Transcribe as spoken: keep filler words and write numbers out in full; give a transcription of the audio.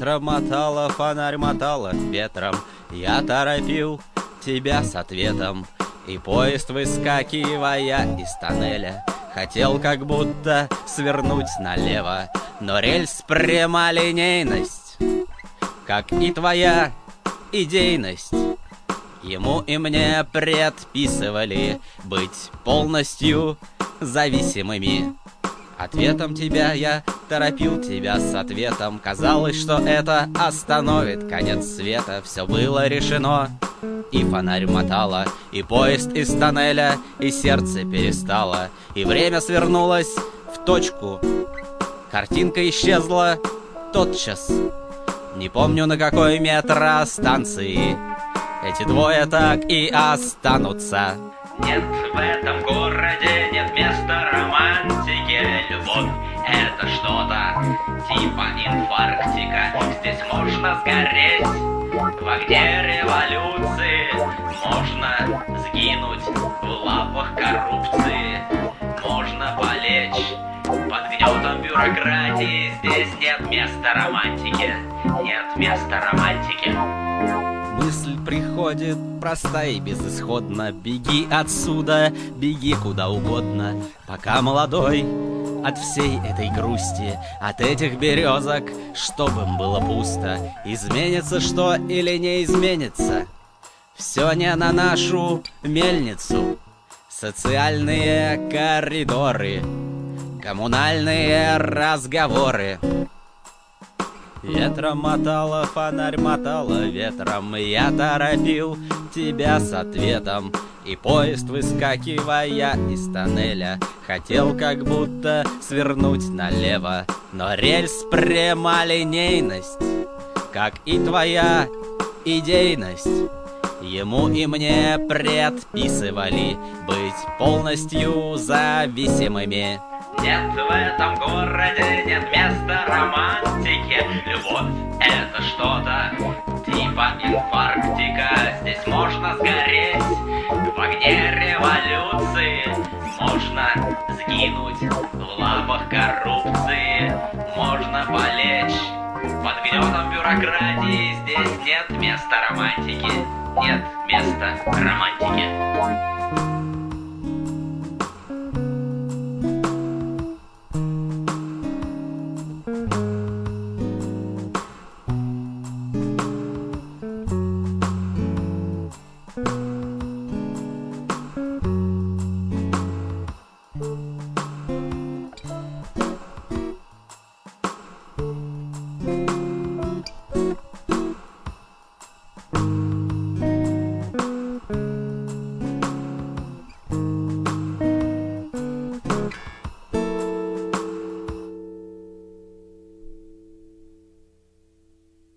Ветром мотала, фонарь мотала ветром. Я торопил тебя с ответом. И поезд, выскакивая из тоннеля, хотел как будто свернуть налево. Но рельс прямолинейность, как и твоя идейность, ему и мне предписывали быть полностью зависимыми. Ответом тебя я торопил тебя с ответом. Казалось, что это остановит конец света. Все было решено, и фонарь мотала, и поезд из тоннеля, и сердце перестало, и время свернулось в точку. Картинка исчезла тотчас. Не помню, на какой метростанции эти двое так и останутся. Нет в этом городе, нет места романтике. Любовь — это что-то типа инфарктика. Здесь можно сгореть в огне революции, можно сгинуть в лапах коррупции, можно полечь под гнетом бюрократии. Здесь нет места романтике, нет места романтике. Мысль приходит проста и безысходна. Беги отсюда, беги куда угодно, пока молодой, от всей этой грусти, от этих березок, чтобы им было пусто. Изменится что или не изменится, все не на нашу мельницу. Социальные коридоры, коммунальные разговоры. Ветром мотала, фонарь мотала ветром. Я торопил тебя с ответом. И поезд, выскакивая из тоннеля, хотел как будто свернуть налево. Но рельс прямолинейность, как и твоя идейность, ему и мне предписывали быть полностью зависимыми. Нет в этом городе, нет места романтике. Любовь — это что-то типа инфарктика. Здесь можно сгореть в огне революции, можно сгинуть в лапах коррупции, можно полечь под гнетом бюрократии. Здесь нет места романтики, нет места романтики.